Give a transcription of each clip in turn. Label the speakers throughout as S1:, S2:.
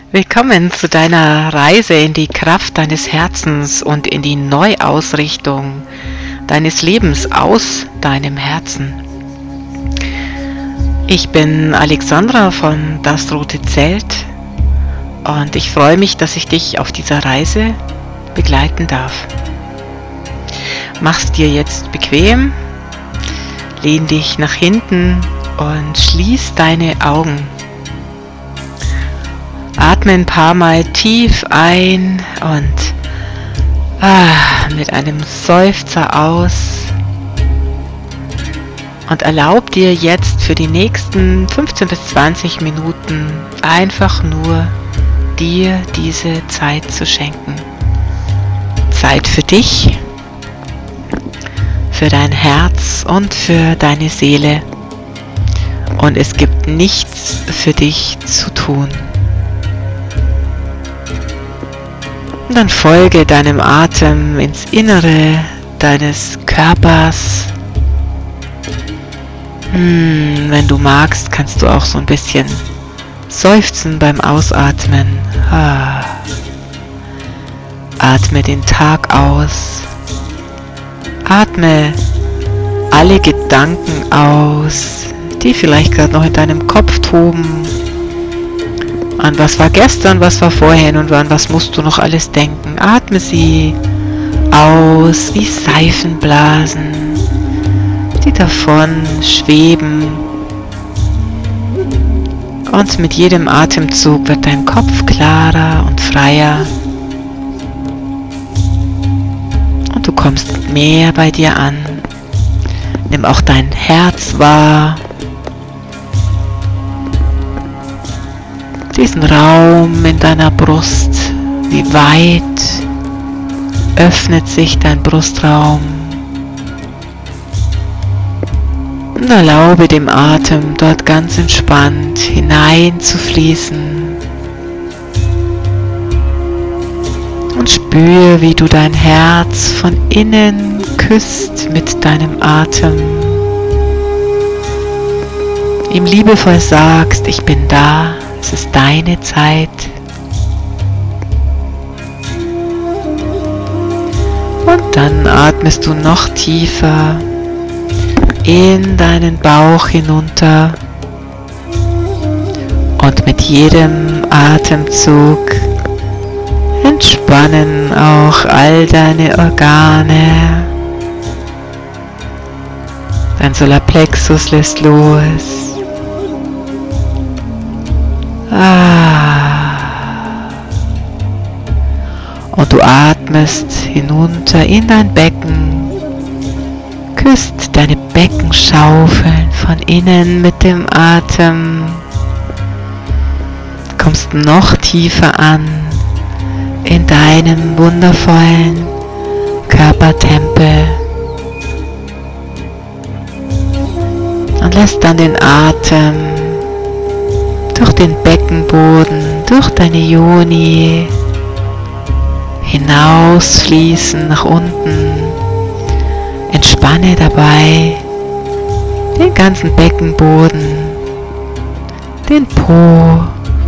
S1: Willkommen zu deiner Reise in die Kraft deines Herzens und in die Neuausrichtung deines Lebens aus deinem Herzen. Ich bin Alexandra von Das Rote Zelt und ich freue mich, dass ich dich auf dieser Reise begleiten darf. Mach's dir jetzt bequem, lehn dich nach hinten und schließ deine Augen. Atme ein paar Mal tief ein und mit einem Seufzer aus und erlaub dir jetzt für die nächsten 15 bis 20 Minuten einfach nur dir diese Zeit zu schenken. Zeit für dich, für dein Herz und für deine Seele. Und es gibt nichts für dich zu tun. Und dann folge deinem Atem ins Innere deines Körpers. Wenn du magst, kannst du auch so ein bisschen seufzen beim Ausatmen. Atme den Tag aus. Atme alle Gedanken aus, die vielleicht gerade noch in deinem Kopf toben. An was war gestern, was war vorhin und an was musst du noch alles denken. Atme sie aus wie Seifenblasen, die davon schweben. Und mit jedem Atemzug wird dein Kopf klarer und freier. Und du kommst mehr bei dir an. Nimm auch dein Herz wahr. Diesen Raum in deiner Brust, wie weit öffnet sich dein Brustraum und erlaube dem Atem dort ganz entspannt hineinzufließen und spüre, wie du dein Herz von innen küsst mit deinem Atem, ihm liebevoll sagst, ich bin da. Es ist deine Zeit. Und dann atmest du noch tiefer in deinen Bauch hinunter. Und mit jedem Atemzug entspannen auch all deine Organe. Dein Solarplexus lässt los. Und du atmest hinunter in dein Becken, küsst deine Beckenschaufeln von innen mit dem Atem, kommst noch tiefer an in deinem wundervollen Körpertempel und lässt dann den Atem durch den Beckenboden, durch deine Yoni hinausfließen nach unten. Entspanne dabei den ganzen Beckenboden, den Po,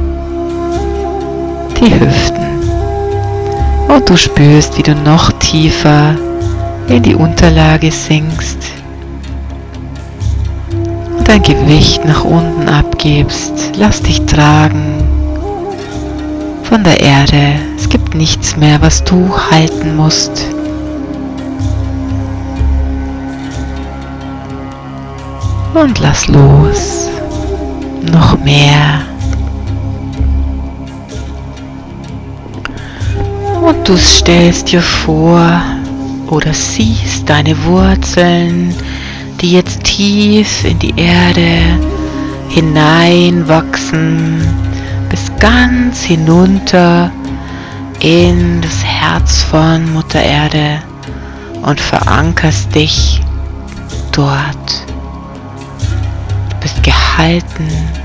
S1: die Hüften. Und du spürst, wie du noch tiefer in die Unterlage sinkst. Dein Gewicht nach unten abgibst, lass dich tragen von der Erde. Es gibt nichts mehr, was du halten musst. Und lass los. Noch mehr. Und du stellst dir vor oder siehst deine Wurzeln, die jetzt tief in die Erde hineinwachsen, bis ganz hinunter in das Herz von Mutter Erde und verankerst dich dort. Du bist gehalten,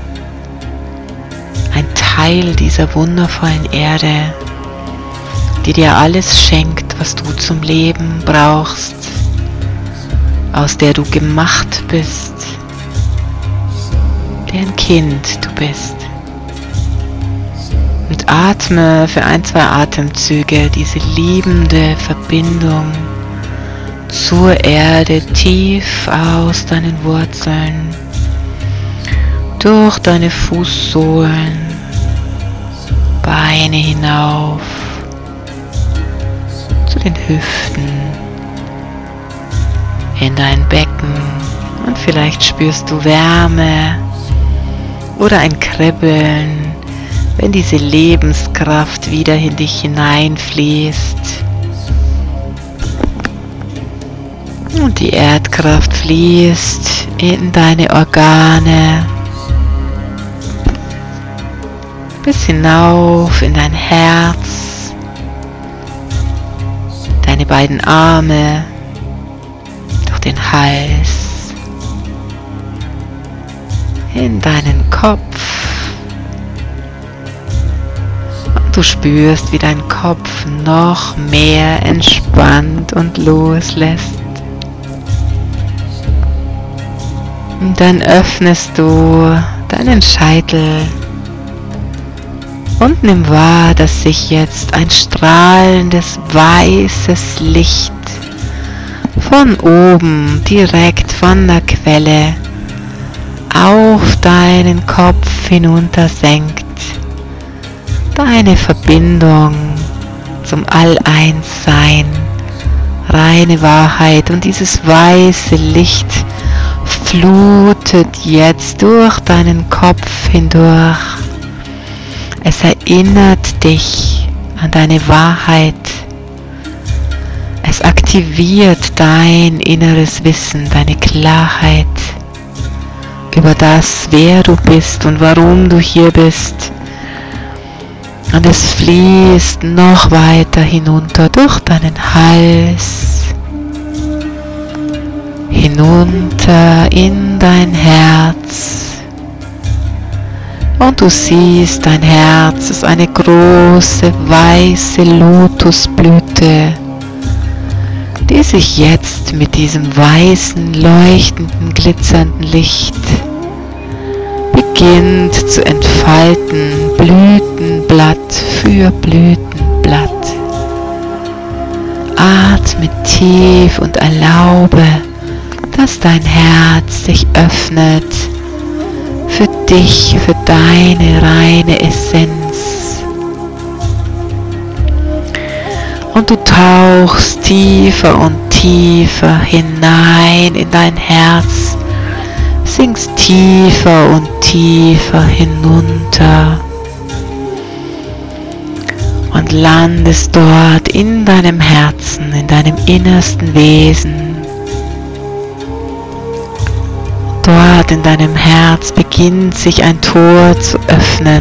S1: ein Teil dieser wundervollen Erde, die dir alles schenkt, was du zum Leben brauchst, aus der du gemacht bist, deren Kind du bist. Und und atme für 1-2 Atemzüge diese liebende Verbindung zur Erde tief aus deinen Wurzeln, durch deine Fußsohlen, Beine hinauf, zu den Hüften, in dein Becken, und vielleicht spürst du Wärme oder ein Kribbeln, wenn diese Lebenskraft wieder in dich hineinfließt. Und die Erdkraft fließt in deine Organe, bis hinauf in dein Herz, deine beiden Arme, durch den Hals, in deinen Kopf. Und du spürst, wie dein Kopf noch mehr entspannt und loslässt. Und dann öffnest du deinen Scheitel und nimm wahr, dass sich jetzt ein strahlendes weißes Licht von oben, direkt von der Quelle, auf deinen Kopf hinunter senkt. Deine Verbindung zum All-Eins-Sein, reine Wahrheit, und dieses weiße Licht flutet jetzt durch deinen Kopf hindurch. Es erinnert dich an deine Wahrheit. Es aktiviert dein inneres Wissen, deine Klarheit über das, wer du bist und warum du hier bist. Und es fließt noch weiter hinunter durch deinen Hals, hinunter in dein Herz. Und du siehst, dein Herz ist eine große weiße Lotusblüte, die sich jetzt mit diesem weißen, leuchtenden, glitzernden Licht beginnt zu entfalten, Blütenblatt für Blütenblatt. Atme tief und erlaube, dass dein Herz sich öffnet für dich, für deine reine Essenz. Und du tauchst tiefer und tiefer hinein in dein Herz, sinkst tiefer und tiefer hinunter und landest dort in deinem Herzen, in deinem innersten Wesen. Dort in deinem Herz beginnt sich ein Tor zu öffnen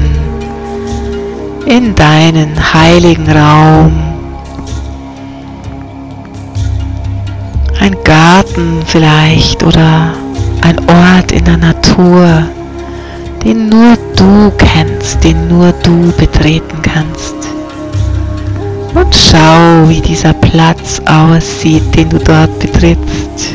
S1: in deinen heiligen Raum. Ein Garten vielleicht oder ein Ort in der Natur, den nur du kennst, den nur du betreten kannst. Und schau, wie dieser Platz aussieht, den du dort betrittst.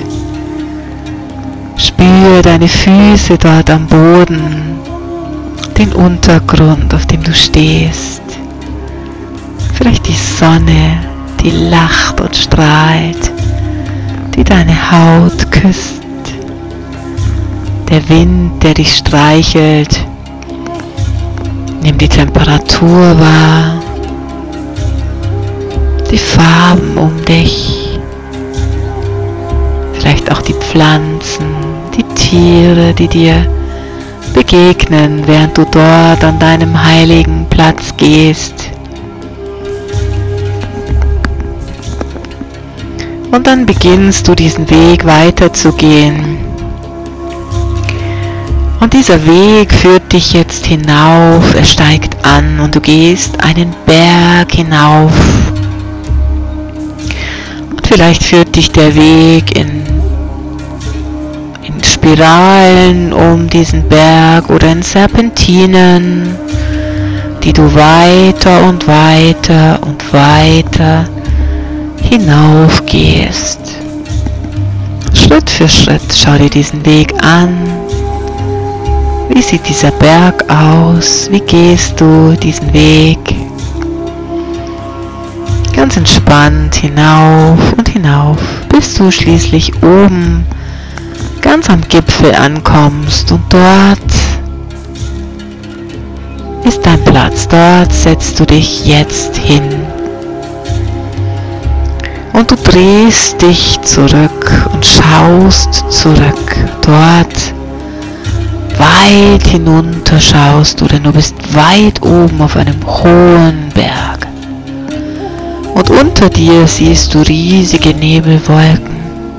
S1: Spüre deine Füße dort am Boden, den Untergrund, auf dem du stehst. Vielleicht die Sonne, die lacht und strahlt, die deine Haut küsst. Der Wind, der dich streichelt. Nimm die Temperatur wahr, die Farben um dich, vielleicht auch die Pflanzen, die Tiere, die dir begegnen, während du dort an deinem heiligen Platz gehst. Und dann beginnst du diesen Weg weiterzugehen. Und dieser Weg führt dich jetzt hinauf, er steigt an und du gehst einen Berg hinauf. Und vielleicht führt dich der Weg in Spiralen um diesen Berg oder in Serpentinen, die du weiter und weiter und weiter hinauf gehst. Schritt für Schritt schau dir diesen Weg an. Wie sieht dieser Berg aus? Wie gehst du diesen Weg? Ganz entspannt hinauf und hinauf, bis du schließlich oben ganz am Gipfel ankommst und dort ist dein Platz. Dort setzt du dich jetzt hin. Und du drehst dich zurück und schaust zurück. Dort weit hinunter schaust du, denn du bist weit oben auf einem hohen Berg. Und unter dir siehst du riesige Nebelwolken.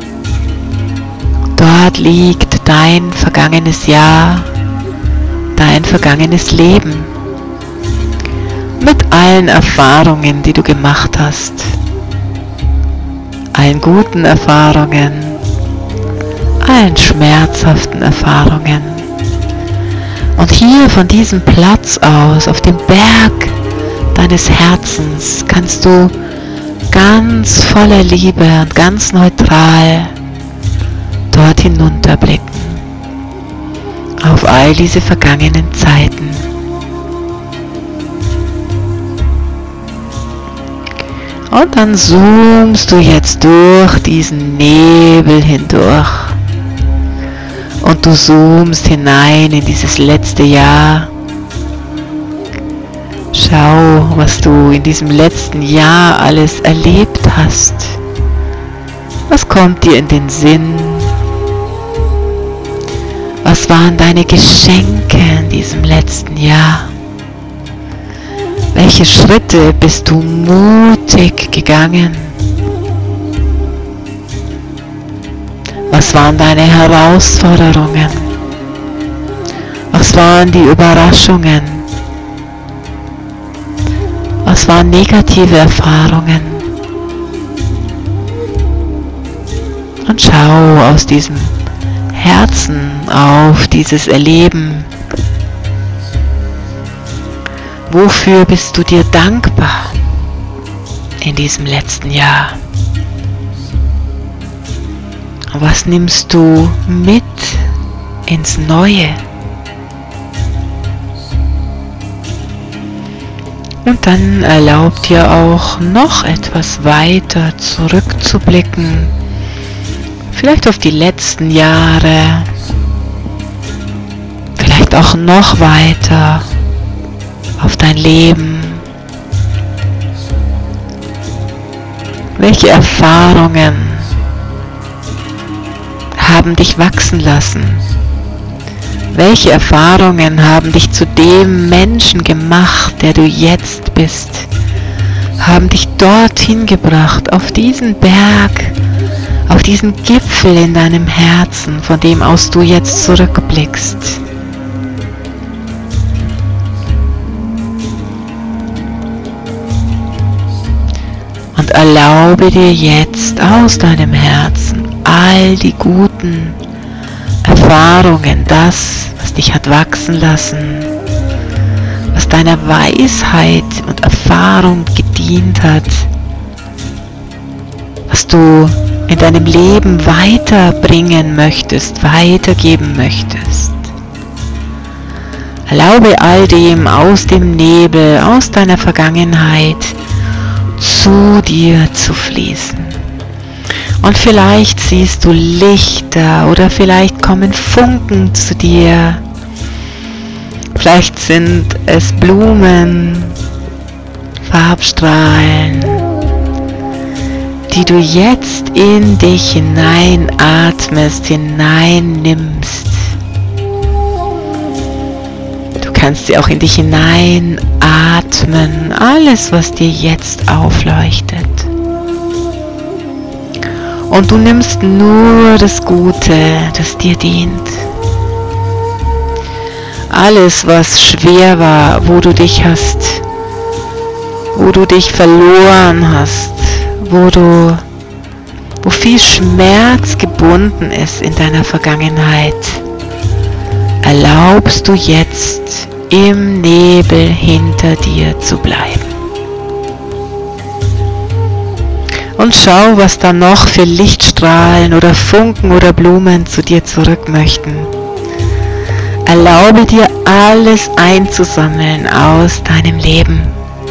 S1: Dort liegt dein vergangenes Jahr, dein vergangenes Leben. Mit allen Erfahrungen, die du gemacht hast. Allen guten Erfahrungen, allen schmerzhaften Erfahrungen. Und hier von diesem Platz aus, auf dem Berg deines Herzens, kannst du ganz voller Liebe und ganz neutral dort hinunterblicken. Auf all diese vergangenen Zeiten. Und dann zoomst du jetzt durch diesen Nebel hindurch. Und du zoomst hinein in dieses letzte Jahr. Schau, was du in diesem letzten Jahr alles erlebt hast. Was kommt dir in den Sinn? Was waren deine Geschenke in diesem letzten Jahr? Welche Schritte bist du mutig gegangen? Was waren deine Herausforderungen? Was waren die Überraschungen? Was waren negative Erfahrungen? Und schau aus diesem Herzen auf dieses Erleben. Wofür bist du dir dankbar in diesem letzten Jahr? Was nimmst du mit ins Neue? Und dann erlaub dir auch noch etwas weiter zurückzublicken. Vielleicht auf die letzten Jahre. Vielleicht auch noch weiter auf dein Leben. Welche Erfahrungen haben dich wachsen lassen? Welche Erfahrungen haben dich zu dem Menschen gemacht, der du jetzt bist? Haben dich dorthin gebracht, auf diesen Berg, auf diesen Gipfel in deinem Herzen, von dem aus du jetzt zurückblickst? Und erlaube dir jetzt aus deinem Herzen all die guten Erfahrungen, das, was dich hat wachsen lassen, was deiner Weisheit und Erfahrung gedient hat, was du in deinem Leben weiterbringen möchtest, weitergeben möchtest. Erlaube all dem aus dem Nebel, aus deiner Vergangenheit zu dir zu fließen. Und vielleicht siehst du Lichter oder vielleicht kommen Funken zu dir. Vielleicht sind es Blumen, Farbstrahlen, die du jetzt in dich hineinatmest, hineinnimmst. Du kannst sie auch in dich hineinatmen, alles, was dir jetzt aufleuchtet. Und du nimmst nur das Gute, das dir dient. Alles, was schwer war, wo du dich verloren hast, wo viel Schmerz gebunden ist in deiner Vergangenheit, erlaubst du jetzt im Nebel hinter dir zu bleiben. Und schau, was da noch für Lichtstrahlen oder Funken oder Blumen zu dir zurück möchten. Erlaube dir alles einzusammeln aus deinem Leben.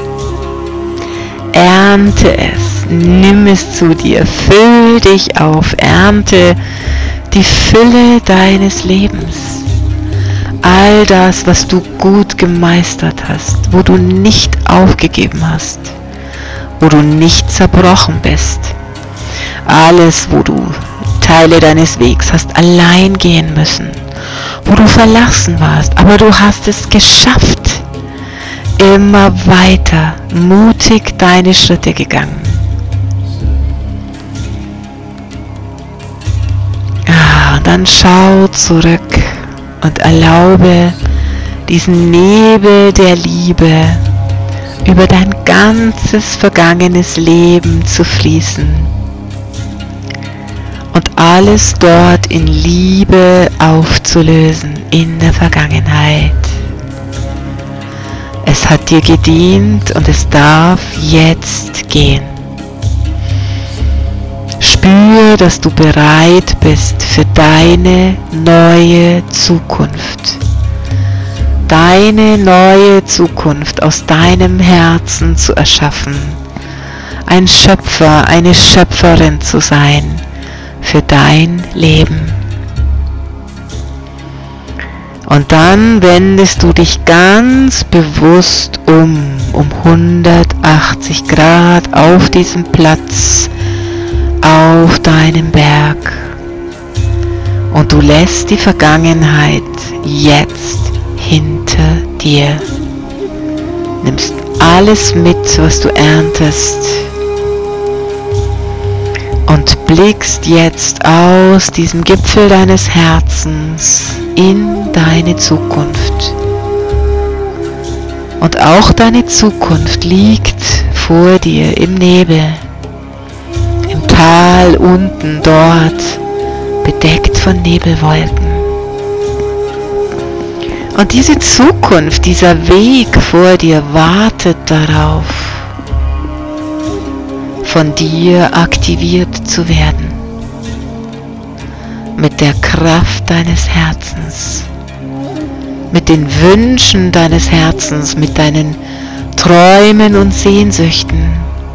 S1: Ernte es, nimm es zu dir, füll dich auf, ernte die Fülle deines Lebens. All das, was du gut gemeistert hast, wo du nicht aufgegeben hast, wo du nicht zerbrochen bist. Alles, wo du Teile deines Wegs hast allein gehen müssen, wo du verlassen warst, aber du hast es geschafft. Immer weiter, mutig deine Schritte gegangen. Und dann schau zurück und erlaube diesen Nebel der Liebe über dein ganzes vergangenes Leben zu fließen und alles dort in Liebe aufzulösen in der Vergangenheit. Es hat dir gedient und es darf jetzt gehen. Spür, dass du bereit bist für deine neue Zukunft. Deine neue Zukunft aus deinem Herzen zu erschaffen. Ein Schöpfer, eine Schöpferin zu sein für dein Leben. Und dann wendest du dich ganz bewusst um 180 Grad auf diesem Platz, auf deinem Berg. Und du lässt die Vergangenheit jetzt hinter dir. Nimmst alles mit, was du erntest. Und blickst jetzt aus diesem Gipfel deines Herzens in deine Zukunft. Und auch deine Zukunft liegt vor dir im Nebel. Im Tal unten dort, bedeckt von Nebelwolken. Und diese Zukunft, dieser Weg vor dir wartet darauf, von dir aktiviert zu werden. Mit der Kraft deines Herzens, mit den Wünschen deines Herzens, mit deinen Träumen und Sehnsüchten,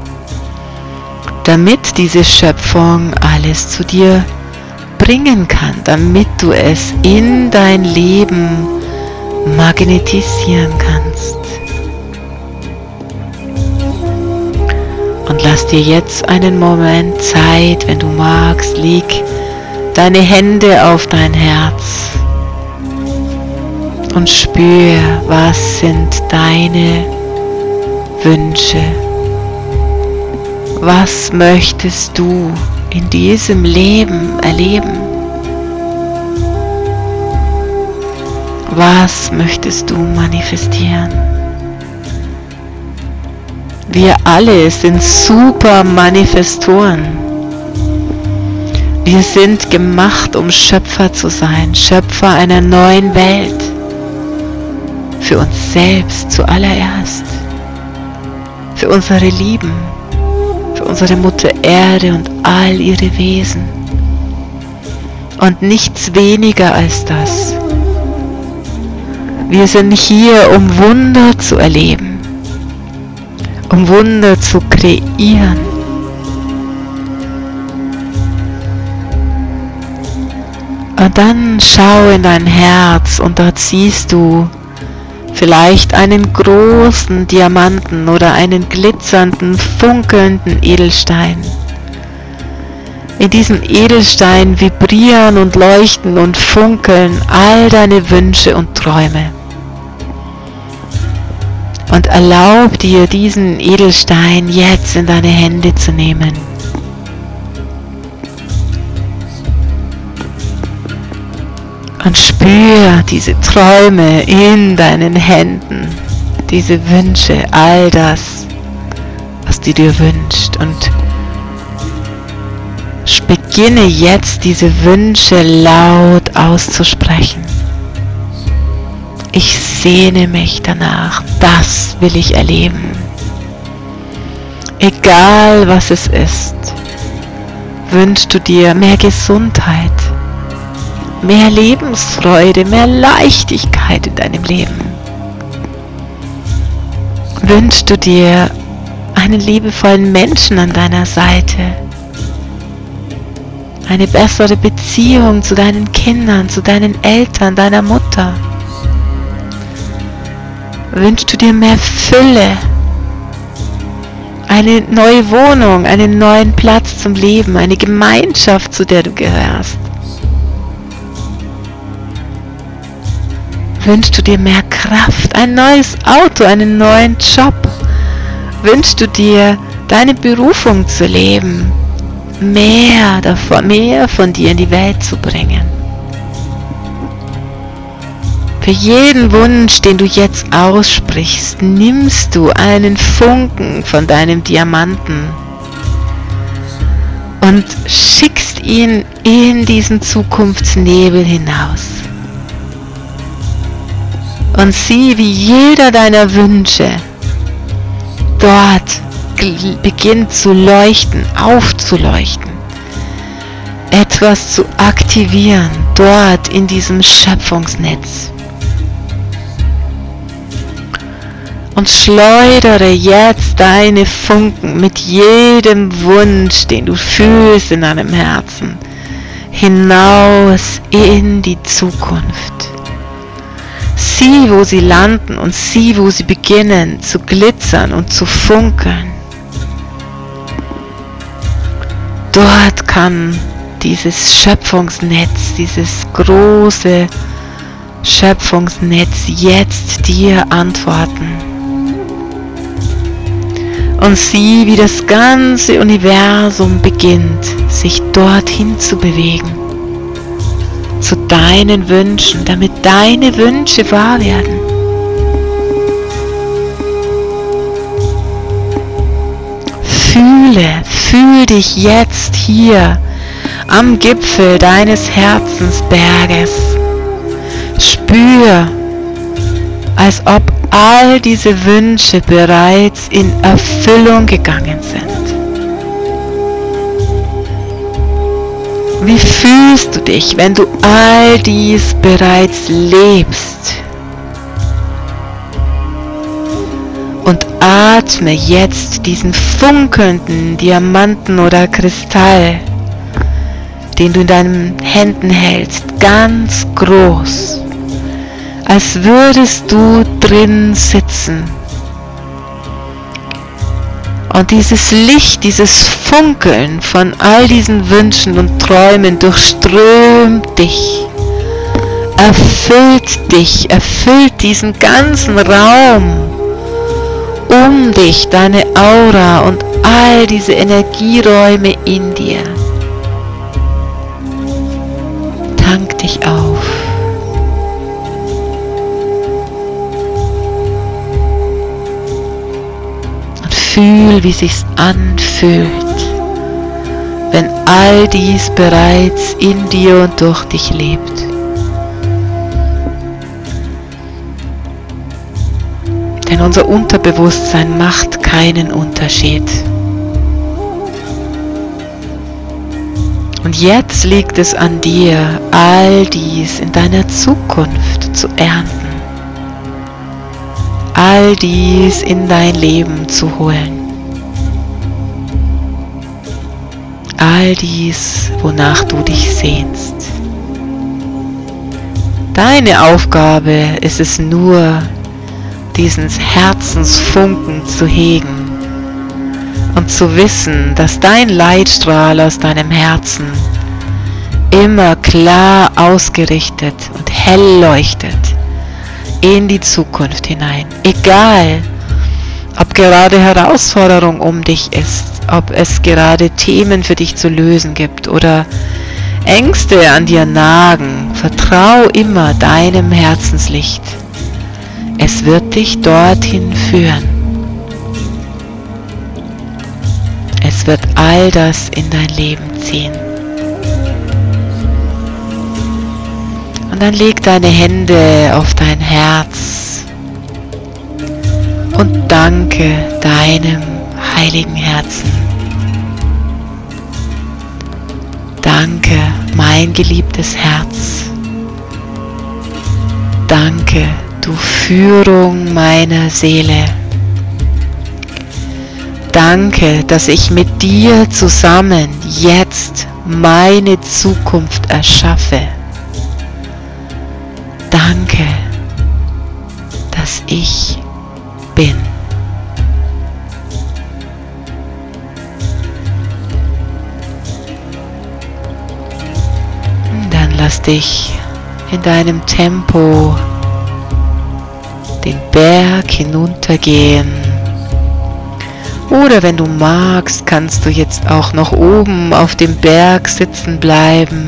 S1: damit diese Schöpfung alles zu dir bringen kann, damit du es in dein Leben magnetisieren kannst. Und lass dir jetzt einen Moment Zeit, wenn du magst, leg deine Hände auf dein Herz und spür, was sind deine Wünsche. Was möchtest du in diesem Leben erleben? Was möchtest du manifestieren? Wir alle sind super Manifestoren. Wir sind gemacht, um Schöpfer zu sein, Schöpfer einer neuen Welt. Für uns selbst zuallererst. Für unsere Lieben. Für unsere Mutter Erde und all ihre Wesen. Und nichts weniger als das. Wir sind hier, um Wunder zu erleben. Um Wunder zu kreieren. Und dann schau in dein Herz und dort siehst du vielleicht einen großen Diamanten oder einen glitzernden, funkelnden Edelstein. In diesem Edelstein vibrieren und leuchten und funkeln all deine Wünsche und Träume. Und erlaub dir, diesen Edelstein jetzt in deine Hände zu nehmen. Und spür diese Träume in deinen Händen, diese Wünsche, all das, was du dir wünschst. Und beginne jetzt diese Wünsche laut auszusprechen. Ich sehne mich danach, das will ich erleben. Egal was es ist, wünschst du dir mehr Gesundheit, mehr Lebensfreude, mehr Leichtigkeit in deinem Leben? Wünschst du dir einen liebevollen Menschen an deiner Seite? Eine bessere Beziehung zu deinen Kindern, zu deinen Eltern, deiner Mutter? Wünschst du dir mehr Fülle? Eine neue Wohnung, einen neuen Platz zum Leben, eine Gemeinschaft, zu der du gehörst? Wünschst du dir mehr Kraft, ein neues Auto, einen neuen Job? Wünschst du dir, deine Berufung zu leben, mehr davon, mehr von dir in die Welt zu bringen? Für jeden Wunsch, den du jetzt aussprichst, nimmst du einen Funken von deinem Diamanten und schickst ihn in diesen Zukunftsnebel hinaus. Und sieh, wie jeder deiner Wünsche dort beginnt zu leuchten, aufzuleuchten, etwas zu aktivieren, dort in diesem Schöpfungsnetz. Und schleudere jetzt deine Funken mit jedem Wunsch, den du fühlst in deinem Herzen, hinaus in die Zukunft. Sieh, wo sie landen und sieh, wo sie beginnen zu glitzern und zu funkeln. Dort kann dieses Schöpfungsnetz, dieses große Schöpfungsnetz jetzt dir antworten. Und sieh, wie das ganze Universum beginnt, sich dorthin zu bewegen. Zu deinen Wünschen, damit deine Wünsche wahr werden. Fühl dich jetzt hier am Gipfel deines Herzensberges. Spür, als ob all diese Wünsche bereits in Erfüllung gegangen sind. Wie fühlst du dich, wenn du all dies bereits lebst? Und atme jetzt diesen funkelnden Diamanten oder Kristall, den du in deinen Händen hältst, ganz groß, als würdest du drin sitzen. Und dieses Licht, dieses Funkeln von all diesen Wünschen und Träumen durchströmt dich, erfüllt diesen ganzen Raum um dich, deine Aura und all diese Energieräume in dir. Tank dich auf. Fühl, wie sich's anfühlt, wenn all dies bereits in dir und durch dich lebt. Denn unser Unterbewusstsein macht keinen Unterschied. Und jetzt liegt es an dir, all dies in deiner Zukunft zu ernten. All dies in dein Leben zu holen. All dies, wonach du dich sehnst. Deine Aufgabe ist es nur, diesen Herzensfunken zu hegen und zu wissen, dass dein Leitstrahl aus deinem Herzen immer klar ausgerichtet und hell leuchtet in die Zukunft hinein. Egal, ob gerade Herausforderung um dich ist, ob es gerade Themen für dich zu lösen gibt oder Ängste an dir nagen, vertrau immer deinem Herzenslicht. Es wird dich dorthin führen. Es wird all das in dein Leben ziehen. Und dann leg deine Hände auf dein Herz und danke deinem heiligen Herzen. Danke, mein geliebtes Herz. Danke, du Führung meiner Seele. Danke, dass ich mit dir zusammen jetzt meine Zukunft erschaffe. Danke, dass ich bin. Dann lass dich in deinem Tempo den Berg hinuntergehen. Oder wenn du magst, kannst du jetzt auch noch oben auf dem Berg sitzen bleiben,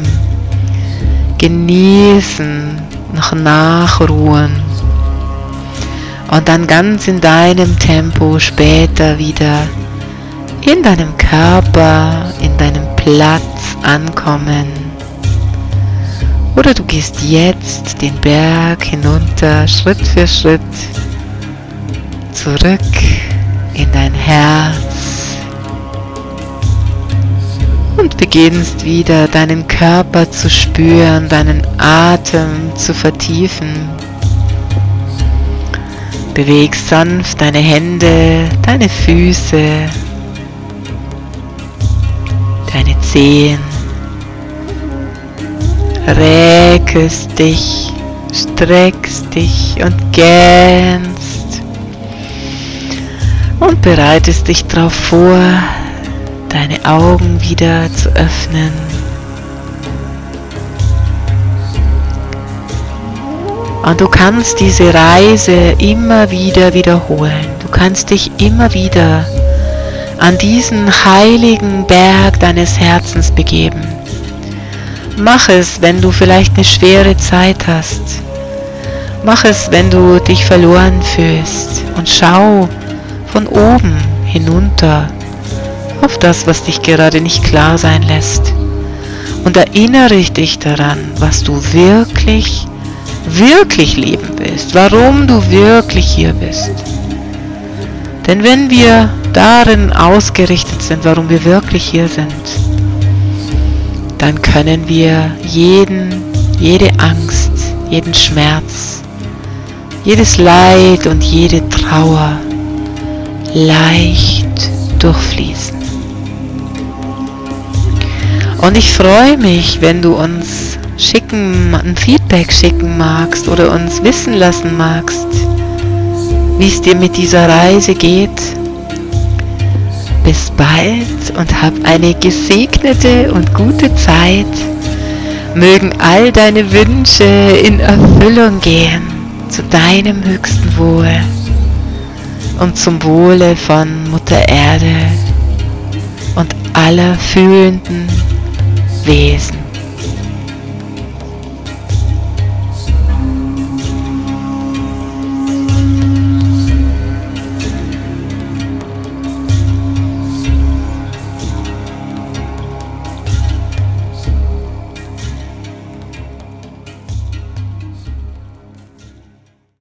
S1: genießen, noch nachruhen und dann ganz in deinem Tempo später wieder in deinem Körper, in deinem Platz ankommen. Oder du gehst jetzt den Berg hinunter, Schritt für Schritt, zurück in dein Herz und beginnst wieder deinen Körper zu spüren, deinen Atem zu vertiefen. Bewegst sanft deine Hände, deine Füße, deine Zehen. Räkelst dich, streckst dich und gähnst und bereitest dich darauf vor, deine Augen wieder zu öffnen. Und du kannst diese Reise immer wieder wiederholen. Du kannst dich immer wieder an diesen heiligen Berg deines Herzens begeben. Mach es, wenn du vielleicht eine schwere Zeit hast. Mach es, wenn du dich verloren fühlst. Und schau von oben hinunter auf das, was dich gerade nicht klar sein lässt. Und erinnere dich daran, was du wirklich, wirklich leben willst. Warum du wirklich hier bist. Denn wenn wir darin ausgerichtet sind, warum wir wirklich hier sind, dann können wir jede Angst, jeden Schmerz, jedes Leid und jede Trauer leicht durchfließen. Und ich freue mich, wenn du uns ein Feedback schicken magst oder uns wissen lassen magst, wie es dir mit dieser Reise geht. Bis bald und hab eine gesegnete und gute Zeit. Mögen all deine Wünsche in Erfüllung gehen, zu deinem höchsten Wohl und zum Wohle von Mutter Erde und aller fühlenden Wesen.